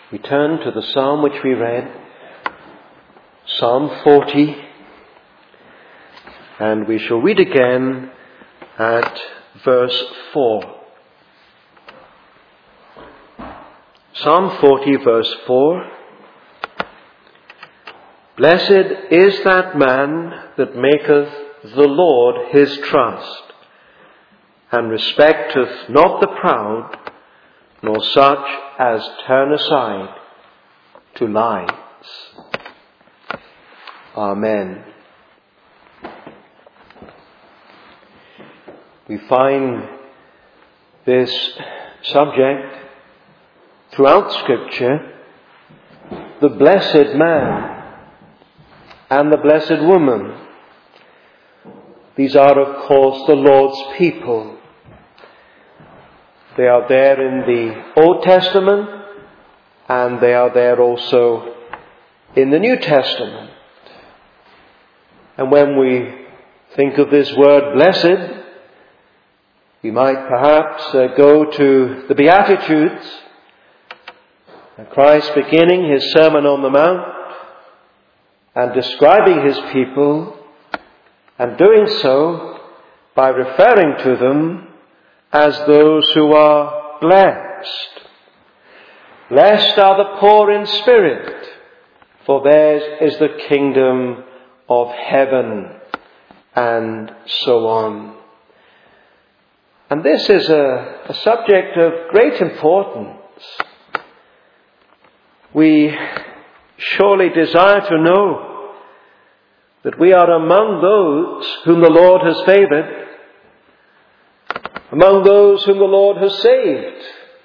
We turn to the psalm which we read, Psalm 40, and we shall read again at verse 4. Psalm 40, verse 4. Blessed is that man that maketh the Lord his trust, and respecteth not the proud, nor such as turn aside to lies. Amen. We find this subject throughout Scripture, the blessed man and the blessed woman. These are, of course, the Lord's people. They are there in the Old Testament, and they are there also in the New Testament. And when we think of this word blessed, we might perhaps go to the Beatitudes, Christ beginning his Sermon on the Mount and describing his people, and doing so by referring to them as those who are blessed. Blessed are the poor in spirit, for theirs is the kingdom of heaven, and so on. And this is a subject of great importance. We surely desire to know that we are among those whom the Lord has favoured, among those whom the Lord has saved.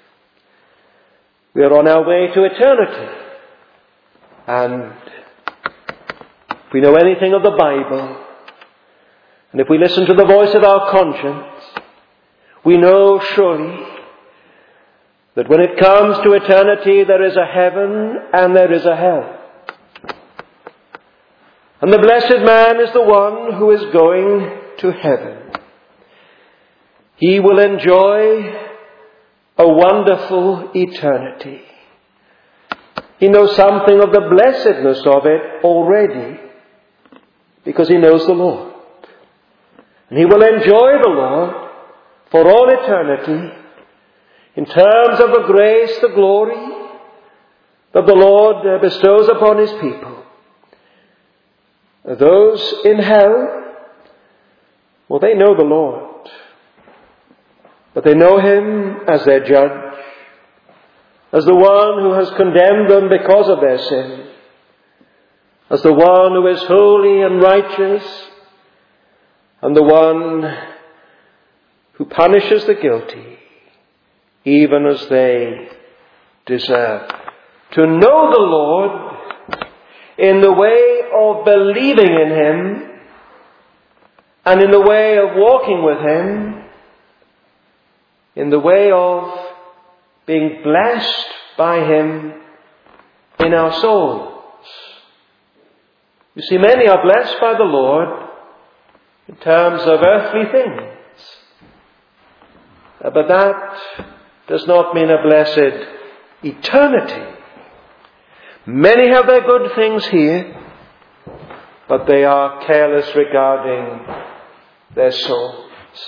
We are on our way to eternity. And if we know anything of the Bible, and if we listen to the voice of our conscience, we know surely that when it comes to eternity, there is a heaven and there is a hell. And the blessed man is the one who is going to heaven. He will enjoy a wonderful eternity. He knows something of the blessedness of it already, because he knows the Lord. And he will enjoy the Lord for all eternity in terms of the grace, the glory that the Lord bestows upon his people. Those in hell, well, they know the Lord. But they know him as their judge, as the one who has condemned them because of their sin, as the one who is holy and righteous, and the one who punishes the guilty, even as they deserve. To know the Lord in the way of believing in him, and in the way of walking with him, in the way of being blessed by him in our souls. You see, many are blessed by the Lord in terms of earthly things. But that does not mean a blessed eternity. Many have their good things here, but they are careless regarding their souls.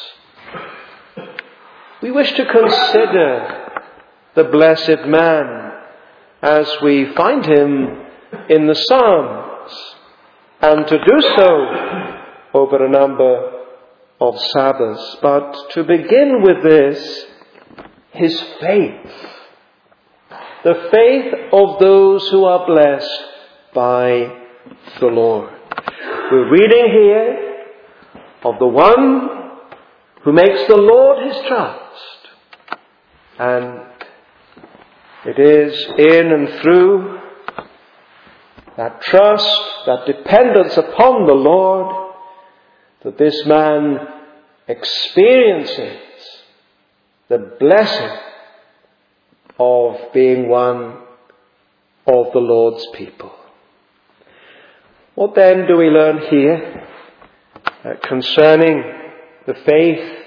We wish to consider the blessed man as we find him in the Psalms, and to do so over a number of Sabbaths. But to begin with this, his faith. The faith of those who are blessed by the Lord. We're reading here of the one who makes the Lord his trust. And it is in and through that trust, that dependence upon the Lord, that this man experiences the blessing of being one of the Lord's people. What then do we learn here concerning the faith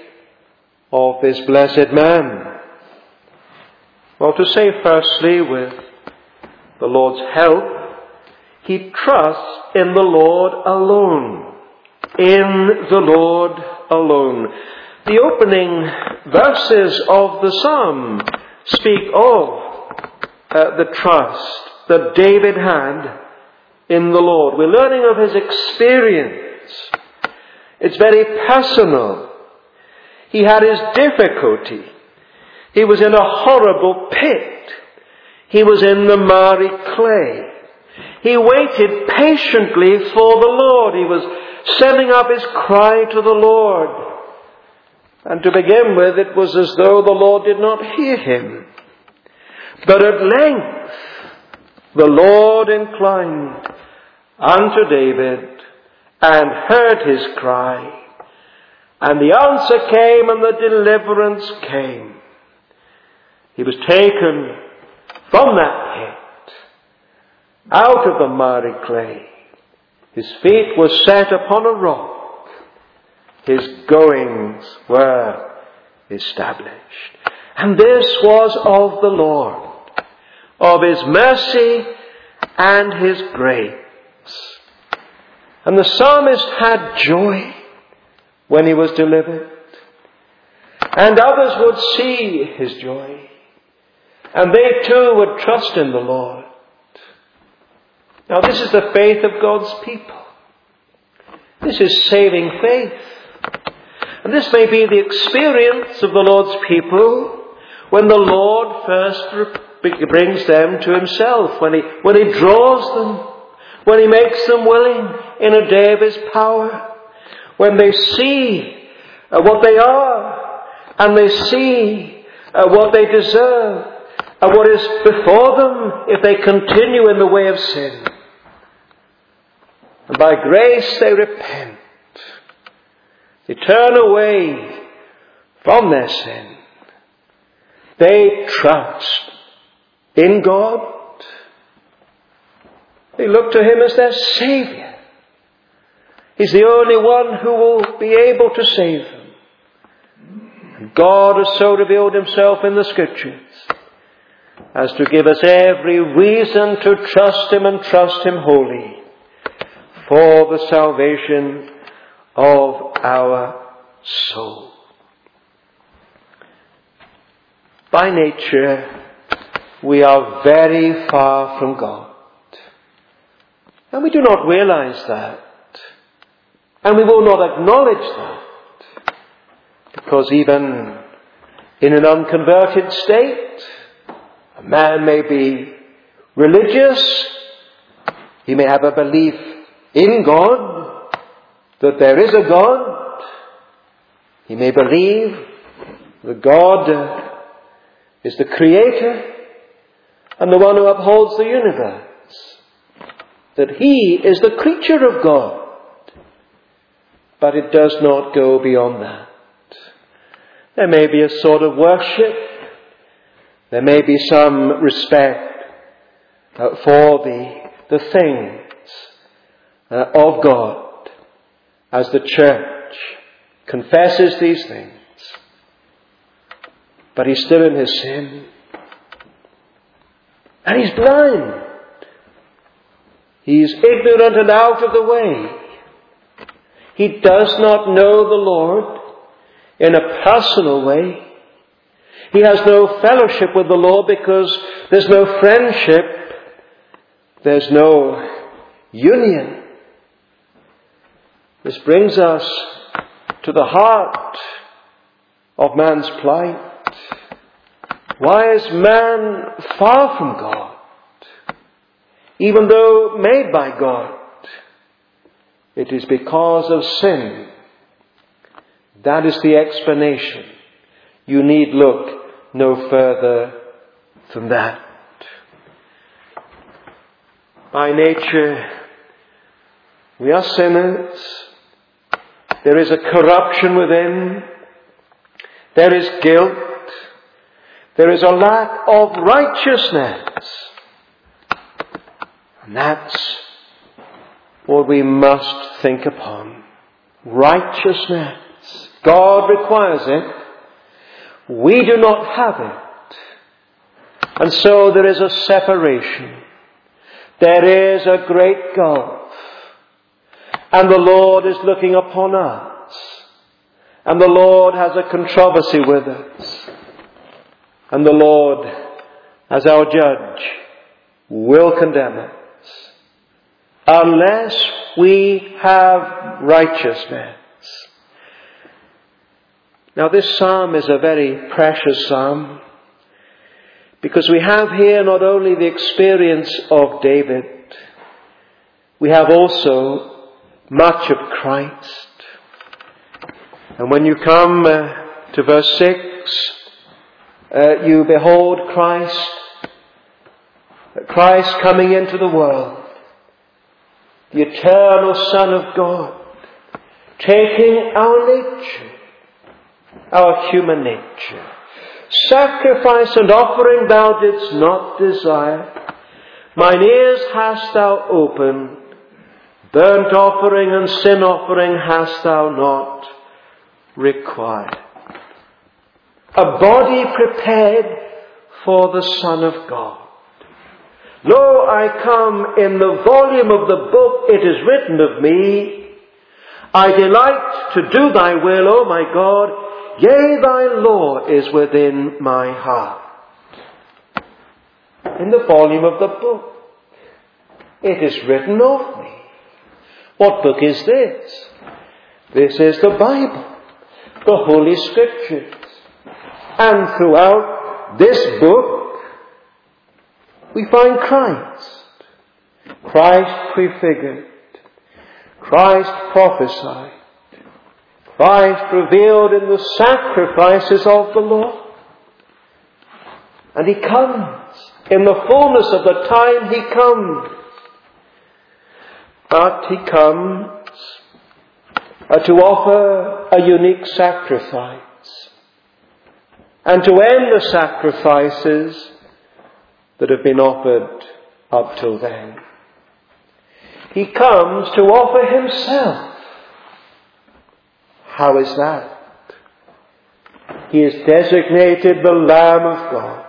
of this blessed man? Well, to say firstly with the Lord's help, he trusts in the Lord alone. In the Lord alone. The opening verses of the psalm speak of the trust that David had in the Lord. We're learning of his experience. It's very personal. He had his difficulty. He was in a horrible pit. He was in the miry clay. He waited patiently for the Lord. He was sending up his cry to the Lord. And to begin with, it was as though the Lord did not hear him. But at length, the Lord inclined unto David and heard his cry. And the answer came and the deliverance came. He was taken from that pit, out of the miry clay. His feet were set upon a rock. His goings were established. And this was of the Lord, of his mercy and his grace. And the psalmist had joy when he was delivered. And others would see his joy. And they too would trust in the Lord. Now this is the faith of God's people. This is saving faith. And this may be the experience of the Lord's people when the Lord first brings them to himself, when he draws them, when he makes them willing in a day of his power, when they see what they are, and they see what they deserve, and what is before them if they continue in the way of sin. And by grace they repent. They turn away from their sin. They trust in God. They look to him as their Saviour. He's the only one who will be able to save them. And God has so revealed himself in the Scriptures as to give us every reason to trust him and trust him wholly for the salvation of our soul. By nature, we are very far from God. And we do not realize that. And we will not acknowledge that. Because even in an unconverted state, a man may be religious. He may have a belief in God, that there is a God. He may believe that God is the Creator and the one who upholds the universe. That he is the creature of God. But it does not go beyond that. There may be a sort of worship. There may be some respect for the things of God as the church confesses these things. But he's still in his sin. And he's blind. He's ignorant and out of the way. He does not know the Lord in a personal way. He has no fellowship with the Lord because there's no friendship. There's no union. This brings us to the heart of man's plight. Why is man far from God? Even though made by God, it is because of sin. That is the explanation. You need look no further than that. By nature, we are sinners. There is a corruption within. There is guilt. There is a lack of righteousness. And that's what we must think upon. Righteousness. God requires it. We do not have it. And so there is a separation. There is a great gulf, and the Lord is looking upon us, and the Lord has a controversy with us, and the Lord, as our judge, will condemn us unless we have righteousness. Now this psalm is a very precious psalm, because we have here not only the experience of David, we have also much of Christ. And when you come to verse 6, you behold Christ coming into the world, the eternal Son of God, taking our nature, our human nature. Sacrifice and offering thou didst not desire. Mine ears hast thou opened. Burnt offering and sin offering hast thou not required. A body prepared for the Son of God. Lo, I come, in the volume of the book it is written of me. I delight to do thy will, O my God. Yea, thy law is within my heart. In the volume of the book, it is written of me. What book is this? This is the Bible, the Holy Scriptures. And throughout this book, we find Christ. Christ prefigured. Christ prophesied. Christ revealed in the sacrifices of the Lord. And He comes. In the fullness of the time He comes. But He comes to offer a unique sacrifice. And to end the sacrifices that have been offered up till then. He comes to offer Himself. How is that? He is designated the Lamb of God,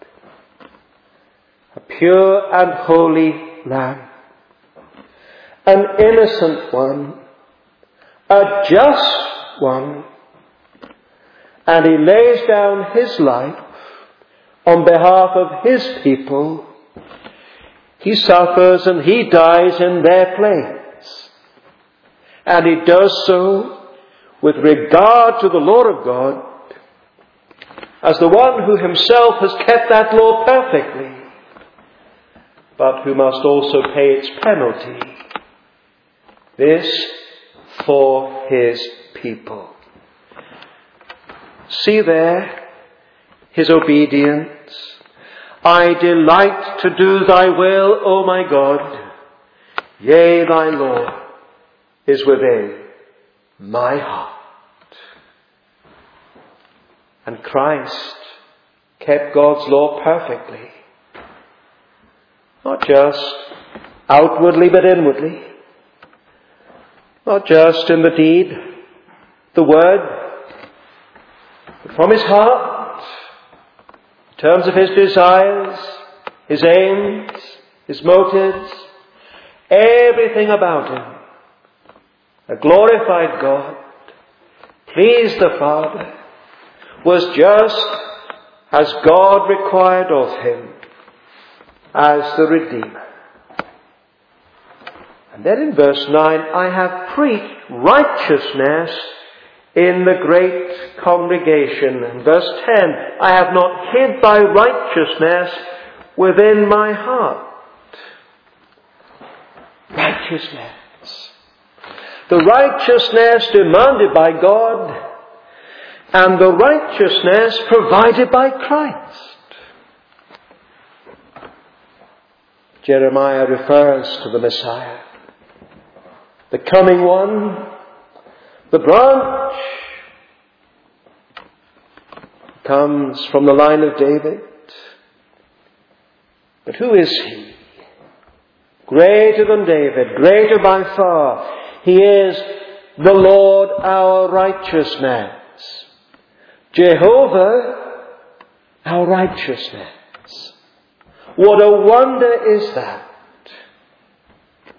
a pure and holy Lamb, an innocent one, a just one, and He lays down His life on behalf of His people. He suffers and He dies in their place, and He does so with regard to the law of God, as the one who Himself has kept that law perfectly, but who must also pay its penalty. This for His people. See there His obedience. I delight to do thy will, O my God. Yea, thy law is within my heart. And Christ kept God's law perfectly. Not just outwardly but inwardly. Not just in the deed, the word, but from His heart, in terms of His desires, His aims, His motives, everything about Him. A glorified God, pleased the Father, was just as God required of Him as the Redeemer. And then in verse 9, I have preached righteousness in the great congregation. And verse 10, I have not hid thy righteousness within my heart. Righteousness. The righteousness demanded by God, and the righteousness provided by Christ. Jeremiah refers to the Messiah, the coming one, the branch, comes from the line of David. But who is He? Greater than David, greater by far. He is the Lord our righteousness. Jehovah our righteousness. What a wonder is that!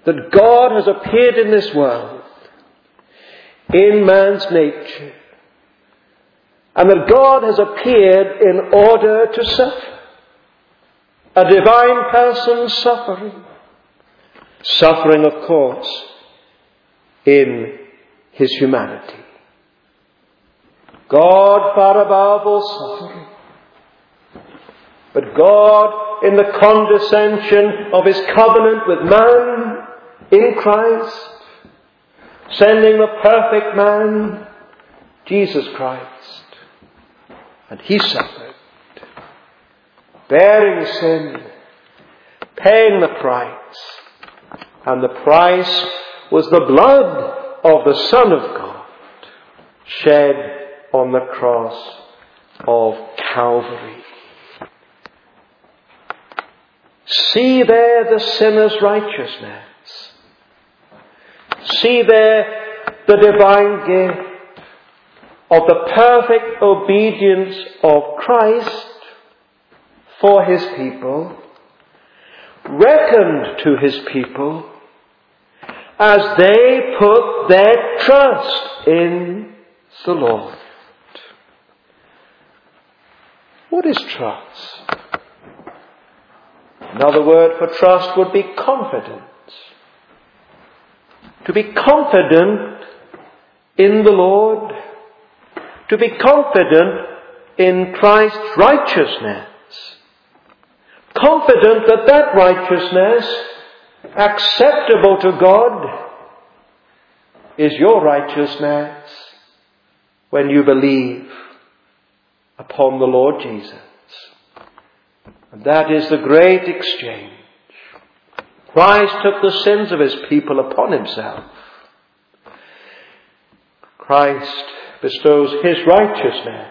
that God has appeared in this world, in man's nature, and that God has appeared in order to suffer. A divine person suffering. Suffering, of course, in his humanity. God far above all suffering. But God, in the condescension of his covenant with man in Christ, sending the perfect man, Jesus Christ. And he suffered, bearing sin, paying the price. And the price was the blood of the Son of God, shed on the cross of Calvary. See there the sinner's righteousness. See there the divine gift of the perfect obedience of Christ for his people, reckoned to his people as they put their trust in the Lord. What is trust? Another word for trust would be confidence. To be confident in the Lord. To be confident in Christ's righteousness. Confident that that righteousness, acceptable to God, is your righteousness when you believe upon the Lord Jesus. And that is the great exchange. Christ took the sins of his people upon himself. Christ bestows his righteousness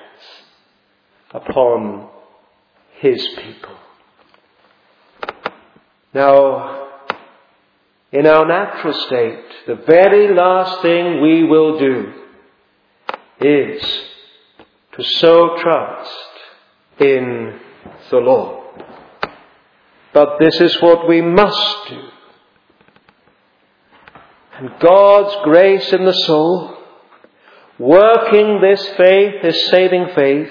upon his people. Now, in our natural state, the very last thing we will do is to sow trust in the Lord. But this is what we must do. And God's grace in the soul, working this faith, this saving faith,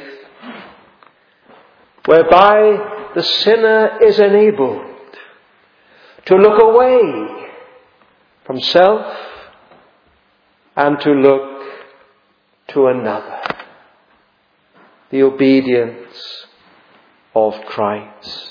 whereby the sinner is enabled to look away from self and to look to another. The obedience of Christ.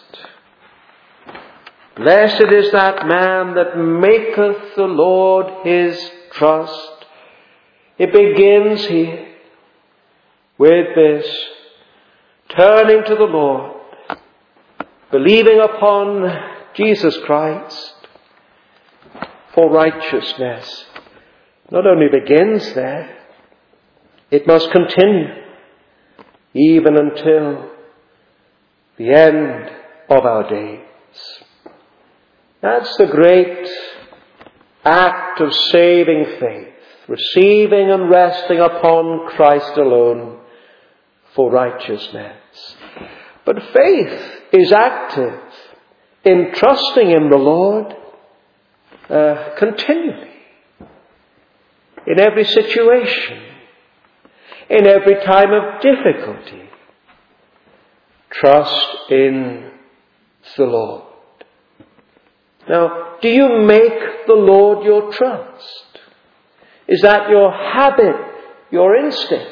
Blessed is that man that maketh the Lord his trust. It begins here with this, turning to the Lord, believing upon Jesus Christ for righteousness. Not only begins there, it must continue even until the end of our days. That's the great act of saving faith, receiving and resting upon Christ alone for righteousness. But faith is active in trusting in the Lord continually, in every situation, in every time of difficulty. Trust in the Lord. Now, do you make the Lord your trust? Is that your habit, your instinct?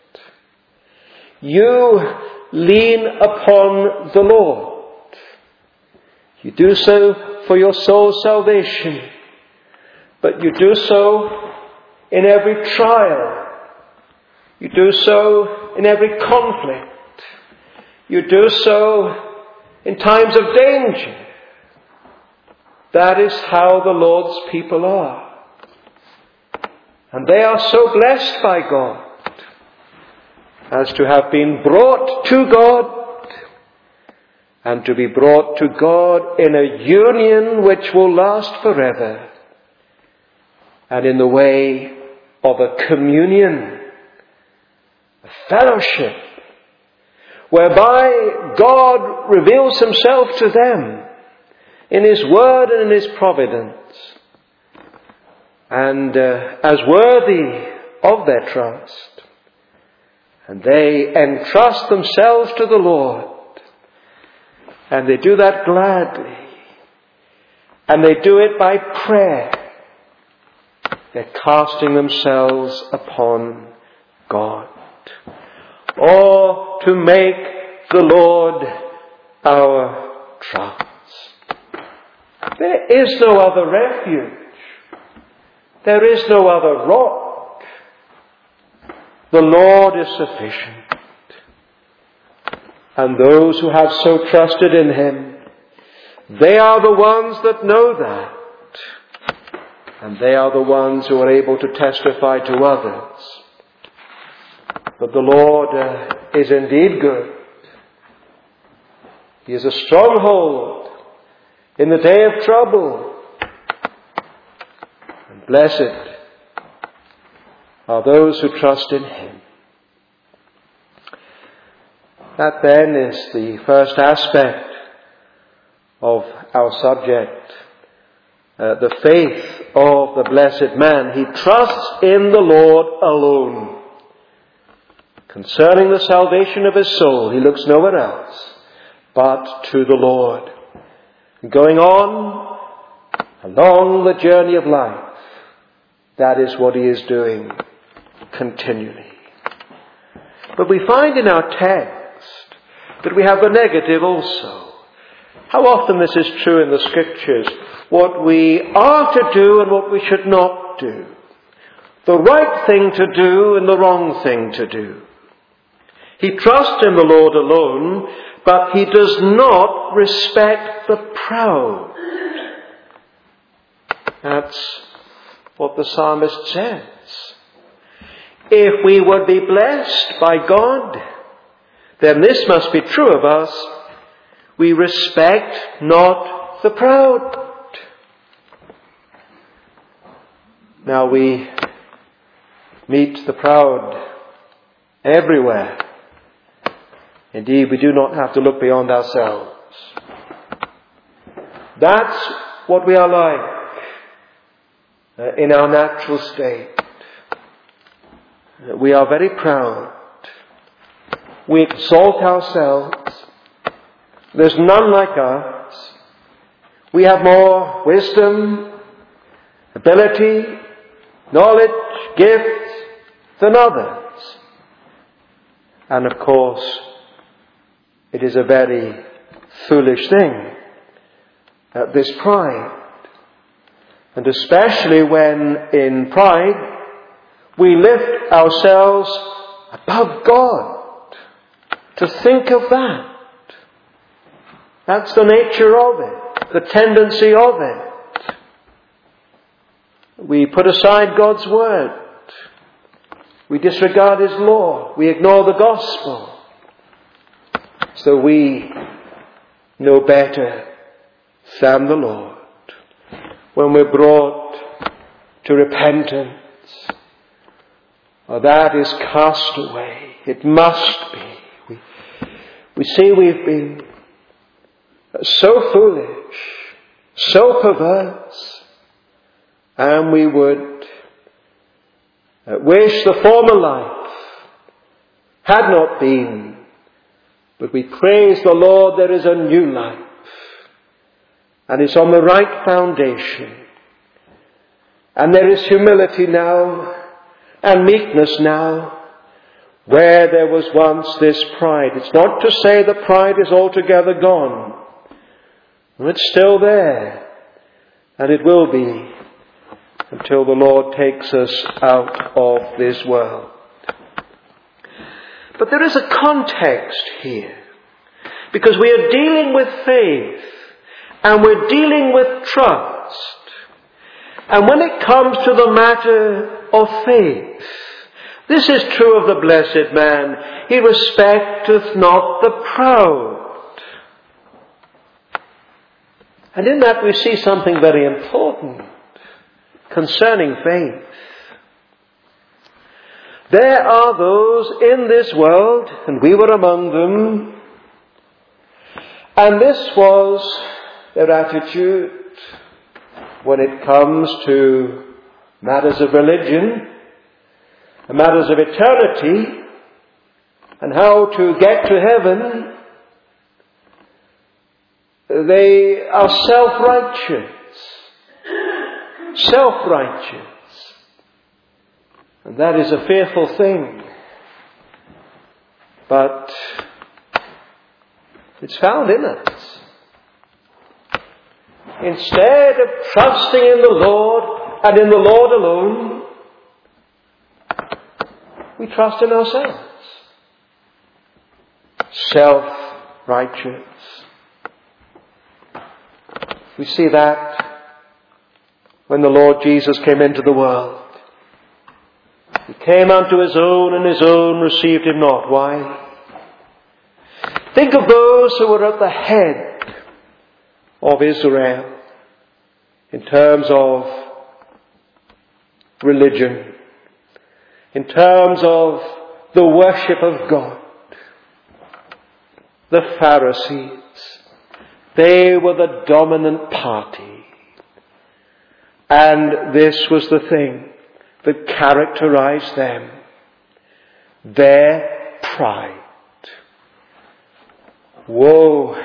You lean upon the Lord. You do so for your soul's salvation, but you do so in every trial. You do so in every conflict. You do so in times of danger. That is how the Lord's people are. And they are so blessed by God as to have been brought to God and to be brought to God in a union which will last forever and in the way of a communion, a fellowship, whereby God reveals himself to them in his word and in his providence and as worthy of their trust. And they entrust themselves to the Lord. And they do that gladly. And they do it by prayer. They're casting themselves upon God. Or to make the Lord our trust. There is no other refuge. There is no other rock. The Lord is sufficient. And those who have so trusted in Him, they are the ones that know that. And they are the ones who are able to testify to others. But the Lord is indeed good. He is a stronghold in the day of trouble. And blessed are those who trust in Him. That then is the first aspect of our subject. The faith of the blessed man. He trusts in the Lord alone. Concerning the salvation of his soul, he looks nowhere else but to the Lord. Going on along the journey of life, that is what he is doing continually. But we find in our text that we have the negative also. How often this is true in the Scriptures. What we are to do and what we should not do. The right thing to do and the wrong thing to do. He trusts in the Lord alone, but he does not respect the proud. That's what the psalmist says. If we would be blessed by God, then this must be true of us. We respect not the proud. Now we meet the proud everywhere. Indeed, we do not have to look beyond ourselves. That's what we are like in our natural state. We are very proud. We exalt ourselves. There's none like us. We have more wisdom, ability, knowledge, gifts than others. And of course, it is a very foolish thing, this pride. And especially when in pride we lift ourselves above God. To think of that. That's the nature of it, the tendency of it. We put aside God's word. We disregard His law. We ignore the gospel. So we know better than the Lord. When we're brought to repentance, that is cast away. It must be. We see we've been so foolish, so perverse, and we would wish the former life had not been. But we praise the Lord, there is a new life. And it's on the right foundation. And there is humility now, and meekness now, where there was once this pride. It's not to say that pride is altogether gone. It's still there. And it will be until the Lord takes us out of this world. But there is a context here. Because we are dealing with faith. And we're dealing with trust. And when it comes to the matter of faith, this is true of the blessed man. He respecteth not the proud. And in that we see something very important concerning faith. There are those in this world, and we were among them, and this was their attitude when it comes to matters of religion, matters of eternity, and how to get to heaven, they are self-righteous. Self-righteous. And that is a fearful thing. But it's found in us. Instead of trusting in the Lord and in the Lord alone, we trust in ourselves. Self-righteous. We see that when the Lord Jesus came into the world. He came unto his own, and his own received him not. Why? Think of those who were at the head of Israel in terms of religion, in terms of the worship of God. The Pharisees. They were the dominant party. And this was the thing that characterized them. Their pride. Woe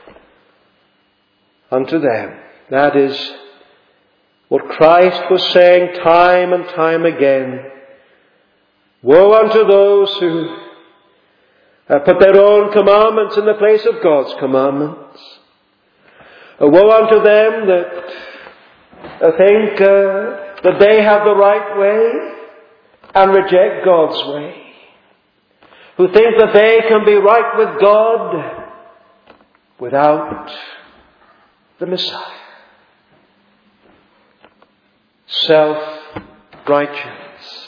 unto them. That is what Christ was saying time and time again. Woe unto those who put their own commandments in the place of God's commandments. Woe unto them that think that they have the right way and reject God's way. Who think that they can be right with God without the Messiah. Self-righteous.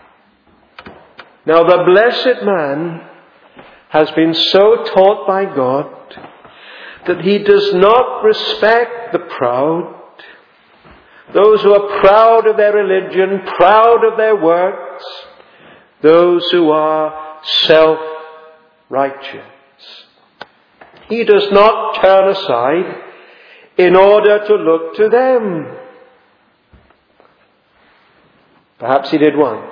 Now the blessed man has been so taught by God that he does not respect the proud, those who are proud of their religion, proud of their works, those who are self-righteous. He does not turn aside in order to look to them. Perhaps he did once.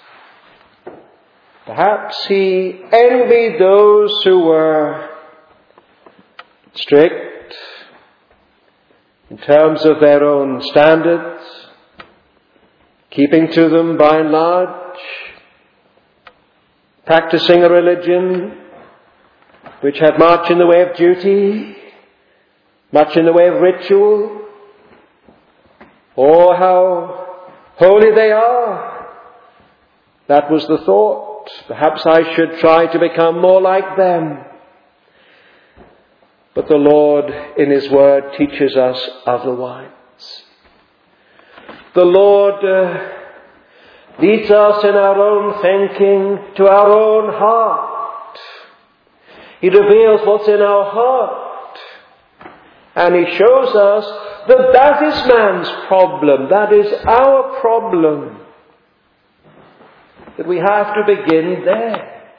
Perhaps he envied those who were strict in terms of their own standards, keeping to them by and large, practicing a religion which had much in the way of duty, much in the way of ritual. Oh, how holy they are. That was the thought. Perhaps I should try to become more like them. But the Lord in His Word teaches us otherwise. The Lord leads us in our own thinking to our own heart. He reveals what's in our heart. And He shows us that that is man's problem. That is our problem. That we have to begin there.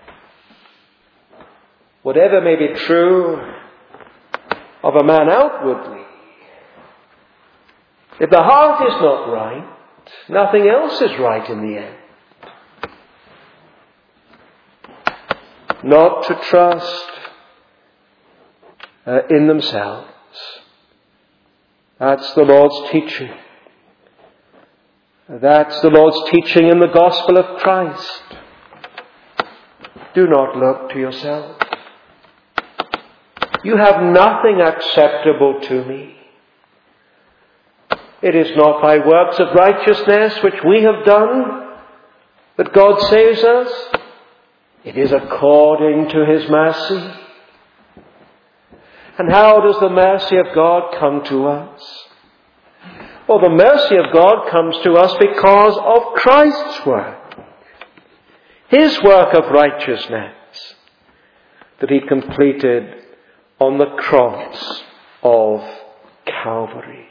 Whatever may be true of a man outwardly, if the heart is not right, nothing else is right in the end. Not to trust in themselves. That's the Lord's teaching. That's the Lord's teaching in the gospel of Christ. Do not look to yourself. You have nothing acceptable to me. It is not by works of righteousness which we have done that God saves us. It is according to His mercy. And how does the mercy of God come to us? Well, the mercy of God comes to us because of Christ's work. His work of righteousness that He completed on the cross of Calvary.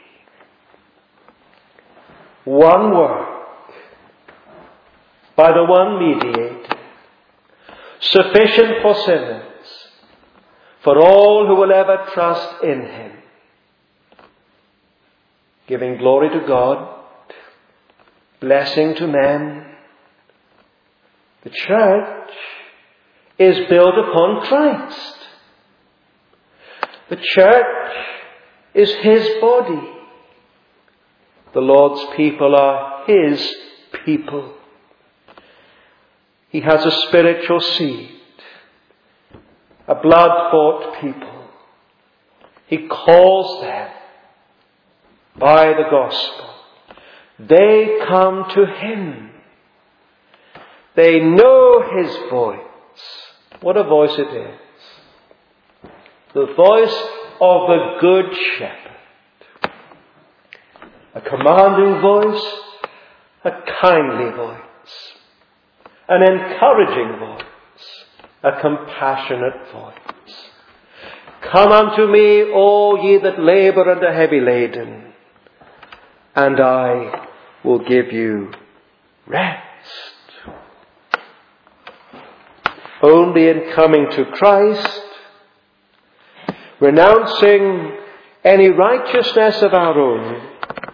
One work by the one mediator, sufficient for sinners, for all who will ever trust in Him. Giving glory to God, blessing to men. The church is built upon Christ. The church is his body. The Lord's people are his people. He has a spiritual seed, a blood-bought people. He calls them by the gospel. They come to him. They know his voice. What a voice it is. The voice of the Good Shepherd. A commanding voice, a kindly voice, an encouraging voice, a compassionate voice. Come unto me, all ye that labour and are heavy laden, and I will give you rest. Only in coming to Christ, renouncing any righteousness of our own,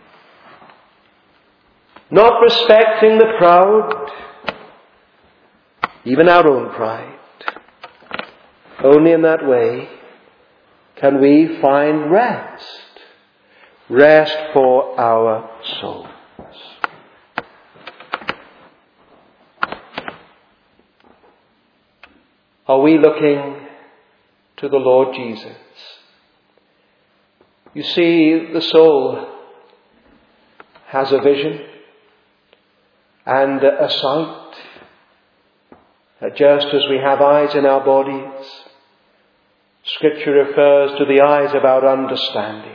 not respecting the proud, even our own pride, only in that way can we find rest for our souls. Are we looking to the Lord Jesus? You see, the soul has a vision and a sight. Just as we have eyes in our bodies, Scripture refers to the eyes of our understanding.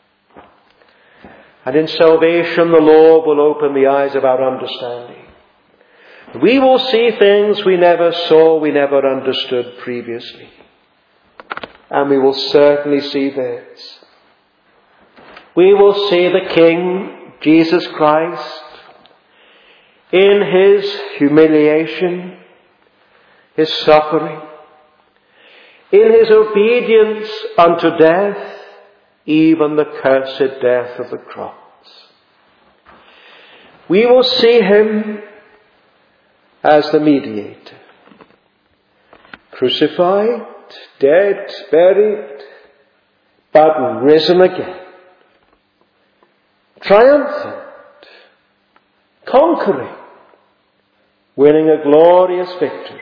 And in salvation, the Lord will open the eyes of our understanding. We will see things we never saw, we never understood previously. And we will certainly see this. We will see the King, Jesus Christ, in his humiliation, his suffering, in his obedience unto death, even the cursed death of the cross. We will see him as the mediator, crucified, dead, buried, but risen again, triumphant, conquering, winning a glorious victory,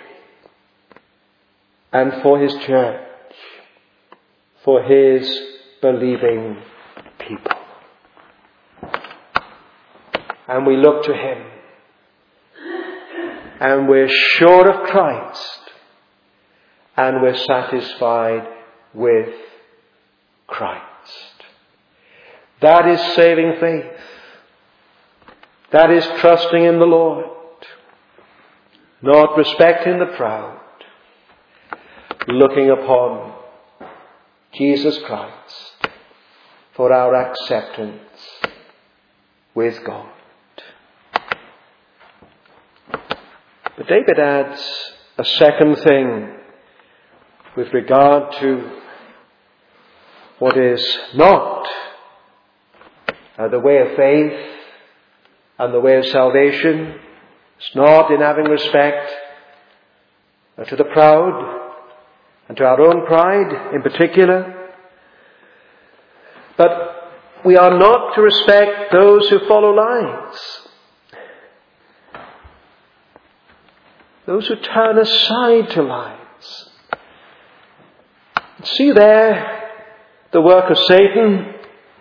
and for his church, for his believing people. And we look to him, and we're sure of Christ, and we're satisfied with Christ. That is saving faith. That is trusting in the Lord, not respecting the proud, looking upon Jesus Christ for our acceptance with God. But David adds a second thing with regard to what is not the way of faith and the way of salvation. It's not in having respect to the proud and to our own pride in particular. But we are not to respect those who follow lies, those who turn aside to lies. See there the work of Satan.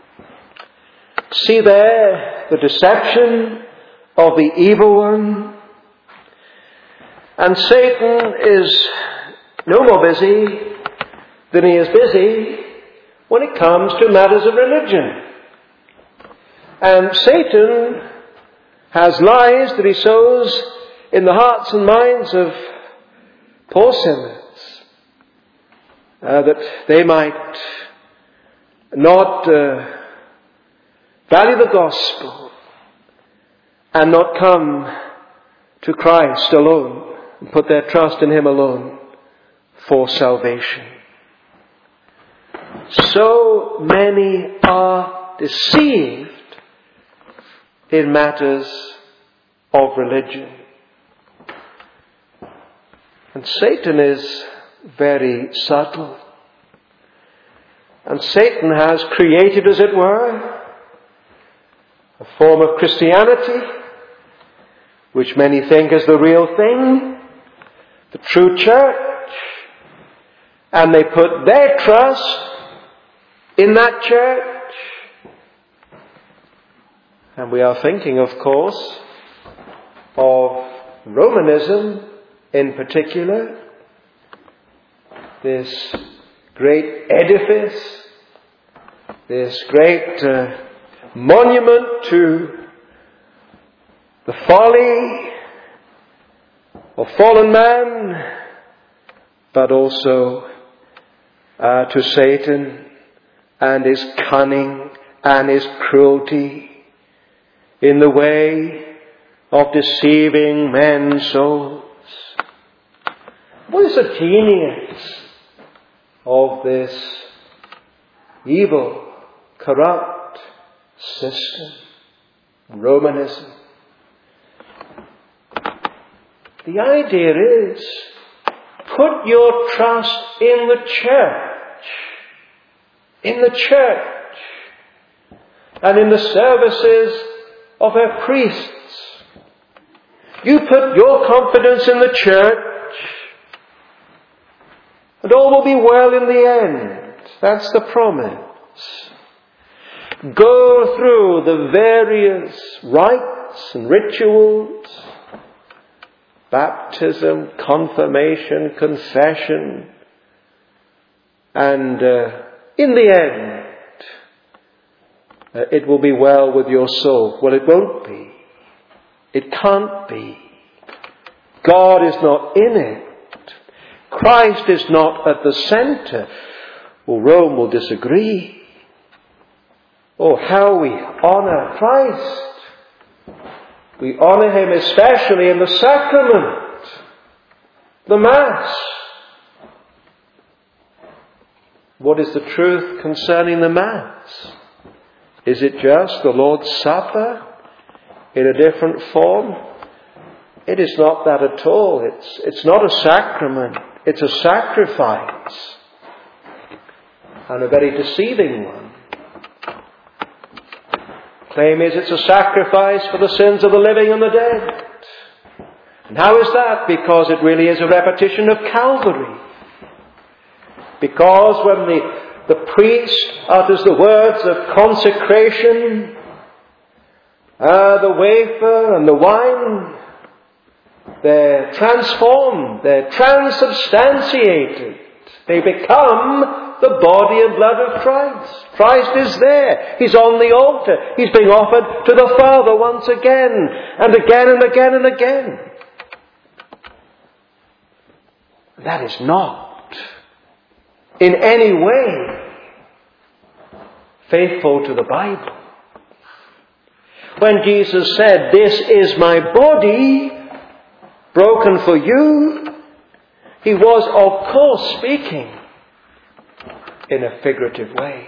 See there the deception of the evil one. And Satan is no more busy than he is busy when it comes to matters of religion. And Satan has lies that he sows in the hearts and minds of poor sinners, that they might not value the gospel and not come to Christ alone and put their trust in him alone for salvation. So many are deceived in matters of religion. And Satan is very subtle. And Satan has created, as it were, a form of Christianity, which many think is the real thing, the true church, and they put their trust in that church. And we are thinking, of course, of Romanism in particular, this great edifice, this great monument to the folly of fallen man, but also to Satan and his cunning and his cruelty in the way of deceiving men's souls. What is the genius of this evil, corrupt system, Romanism? The idea is, put your trust in the church, and in the services of her priests. You put your confidence in the church, and all will be well in the end. That's the promise. Go through the various rites and rituals, baptism, confirmation, confession, and in the end, it will be well with your soul. Well, it won't be. It can't be. God is not in it. Christ is not at the center. Well, Rome will disagree. Oh, how we honor Christ. We honor Him especially in the sacrament, the Mass. What is the truth concerning the Mass? Is it just the Lord's Supper in a different form? It is not that at all. It's not a sacrament. It's a sacrifice. And a very deceiving one. Claim is it's a sacrifice for the sins of the living and the dead. And how is that? Because it really is a repetition of Calvary. Because when the priest utters the words of consecration, the wafer and the wine, they're transformed, they're transubstantiated. They become the body and blood of Christ. Christ is there. He's on the altar. He's being offered to the Father once again, and again and again and again. That is not in any way faithful to the Bible. When Jesus said, "This is my body broken for you," He was, of course, speaking in a figurative way.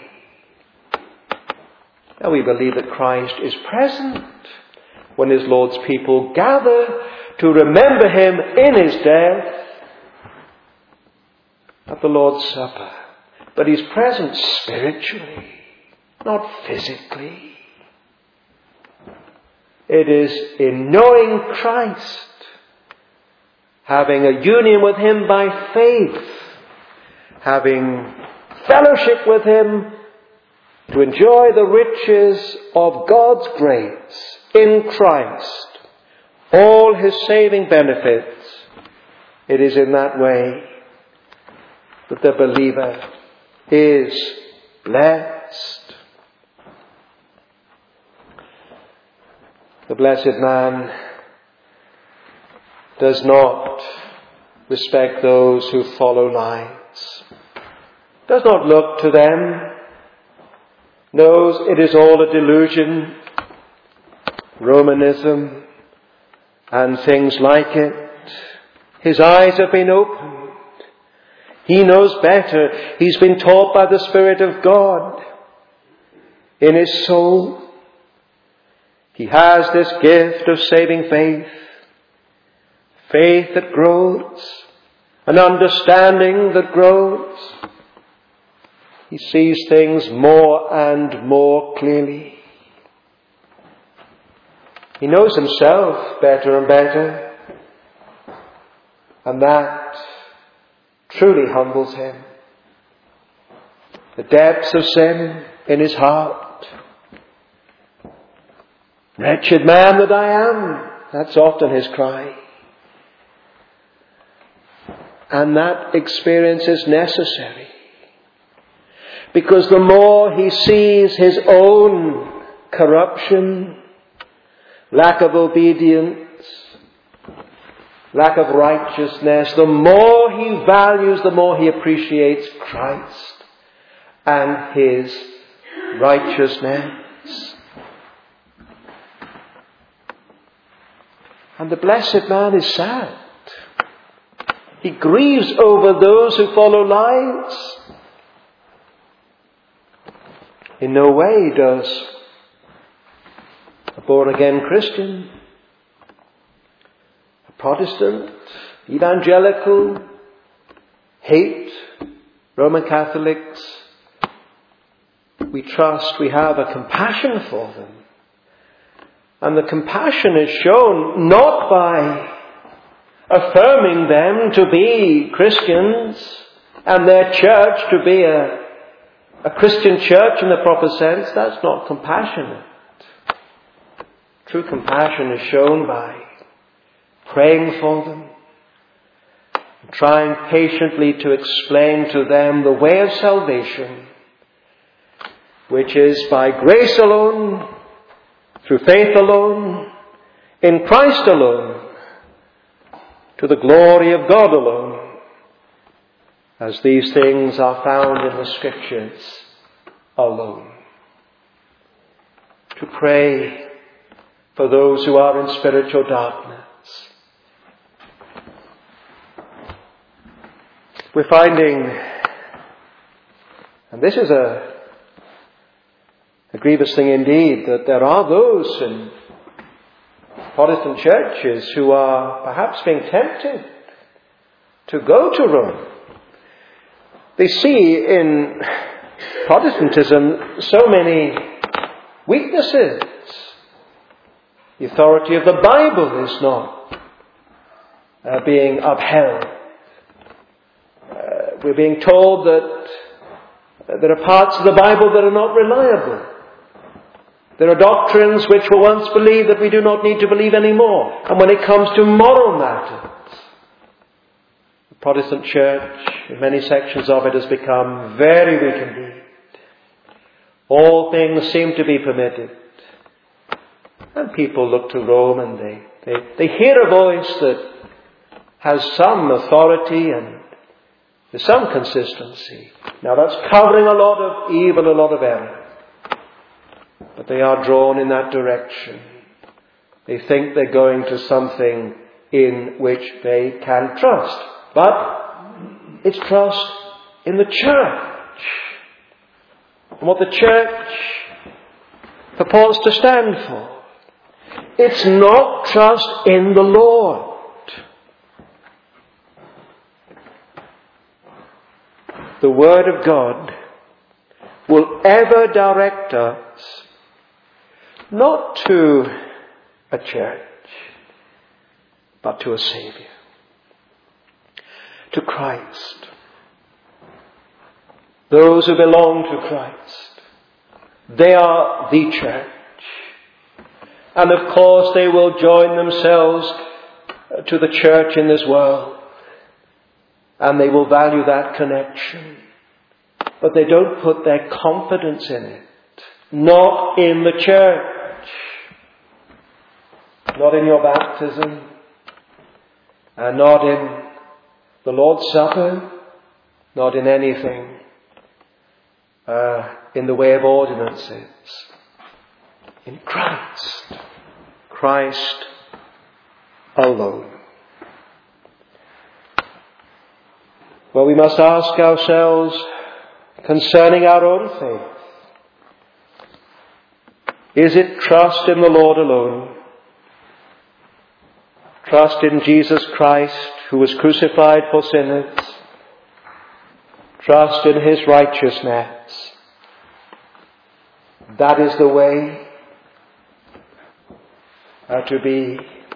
Now we believe that Christ is present when His Lord's people gather to remember Him in His death at the Lord's Supper. But He's present spiritually, not physically. It is in knowing Christ, having a union with Him by faith, having fellowship with Him, to enjoy the riches of God's grace in Christ, all His saving benefits. It is in that way that the believer is blessed. The blessed man does not respect those who follow lies, does not look to them, knows it is all a delusion, Romanism and things like it. His eyes have been opened. He knows better. He's been taught by the Spirit of God in his soul. He has this gift of saving faith, faith that grows, an understanding that grows. He sees things more and more clearly. He knows himself better and better, and that truly humbles him. The depths of sin in his heart. Wretched man that I am, that's often his cry. And that experience is necessary. Because the more he sees his own corruption, lack of obedience, lack of righteousness, the more he values, the more he appreciates Christ and his righteousness. And the blessed man is sad. He grieves over those who follow lies. In no way does a born-again Christian, a Protestant, evangelical, hate Roman Catholics. We trust we have a compassion for them. And the compassion is shown not by affirming them to be Christians and their church to be a Christian church in the proper sense. That's not compassionate. True compassion is shown by praying for them, trying patiently to explain to them the way of salvation, which is by grace alone, through faith alone, in Christ alone, to the glory of God alone, as these things are found in the Scriptures alone. To pray for those who are in spiritual darkness. We're finding, and this is a grievous thing indeed, that there are those in Protestant churches who are perhaps being tempted to go to Rome. They see in Protestantism so many weaknesses. The authority of the Bible is not being upheld. We're being told that there are parts of the Bible that are not reliable. There are doctrines which were once believed that we do not need to believe anymore. And when it comes to moral matters, the Protestant church, in many sections of it, has become very weak indeed. All things seem to be permitted. And people look to Rome and they hear a voice that has some authority and there's some consistency. Now that's covering a lot of evil, a lot of error. But they are drawn in that direction. They think they're going to something in which they can trust. But it's trust in the church. And what the church purports to stand for. It's not trust in the Lord. The Word of God will ever direct us not to a church, but to a Saviour. To Christ. Those who belong to Christ. They are the church. And of course they will join themselves to the church in this world. And they will value that connection. But they don't put their confidence in it. Not in the church. Not in your baptism. And not in the Lord's Supper. Not in anything in the way of ordinances. In Christ. Christ alone. Well, we must ask ourselves concerning our own faith. Is it trust in the Lord alone? Trust in Jesus Christ, who was crucified for sinners. Trust in his righteousness. That is the way to be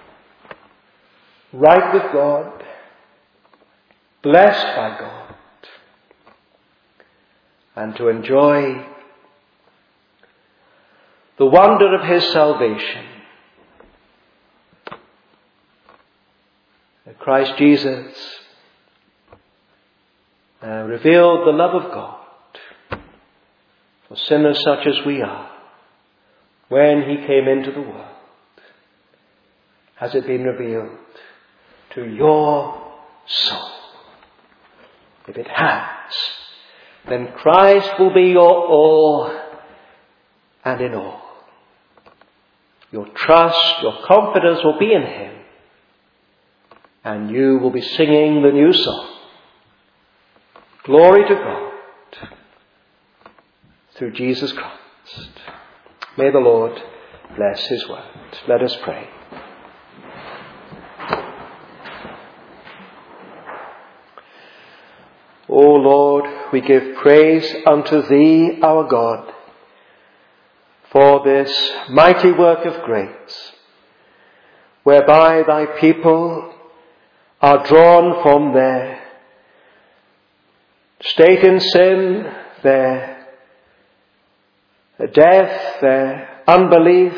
right with God, blessed by God, and to enjoy the wonder of his salvation. Christ Jesus revealed the love of God for sinners such as we are when he came into the world. Has it been revealed to your soul? If it has, then Christ will be your all and in all. Your trust, your confidence will be in him, and you will be singing the new song. Glory to God through Jesus Christ. May the Lord bless his word. Let us pray. O Lord, we give praise unto thee, our God, for this mighty work of grace, whereby thy people are drawn from their state in sin, their death, their unbelief,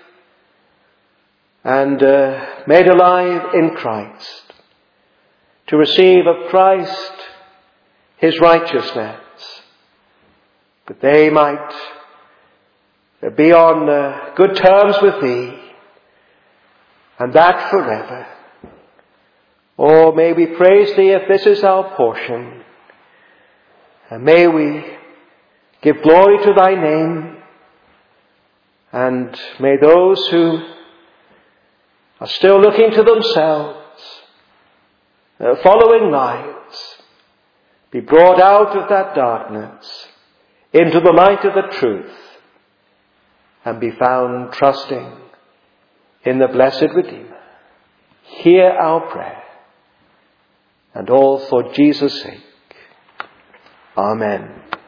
and made alive in Christ, to receive of Christ his righteousness, that they might be on good terms with thee, and that forever. Oh, may we praise thee if this is our portion, and may we give glory to thy name, and may those who are still looking to themselves, following lives, be brought out of that darkness into the light of the truth, and be found trusting in the blessed Redeemer. Hear our prayer, and all for Jesus' sake. Amen.